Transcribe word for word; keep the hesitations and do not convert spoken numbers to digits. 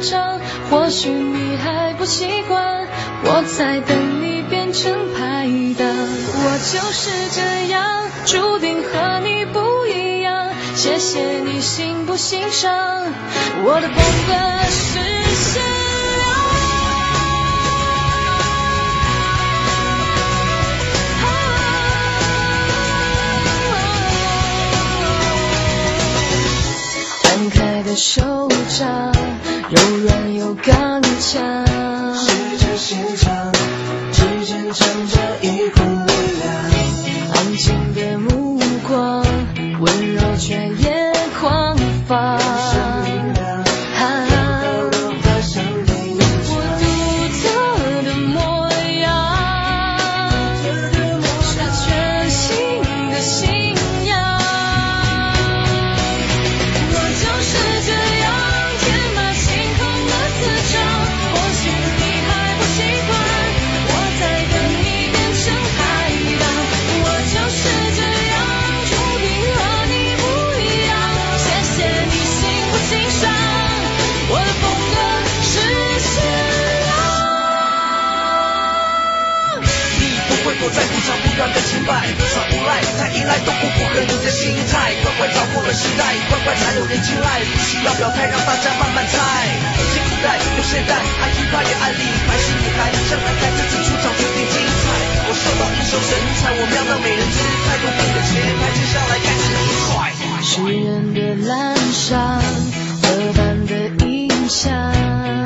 长，或许你还不习惯，我在等你变成排档。我就是这样，注定和你不一样，谢谢你欣不欣赏我的风格是限量。摊开的手掌，柔软又刚强， 时间现场，指尖藏着一股力量， 安静的目光，温柔却也狂放。 在不长不短的清白，耍无赖，太依赖都不符合你的心态。乖乖找过了时代，乖乖才有人青睐，不需要表态，让大家慢慢猜。有些古代，有现代，还一派也案例，还是女孩，像男孩自己出场注定精彩。我受到英雄神采，我瞄到美人姿态，多变的节拍，接下来开始很快。 诗人的蓝裳，荷瓣的印象。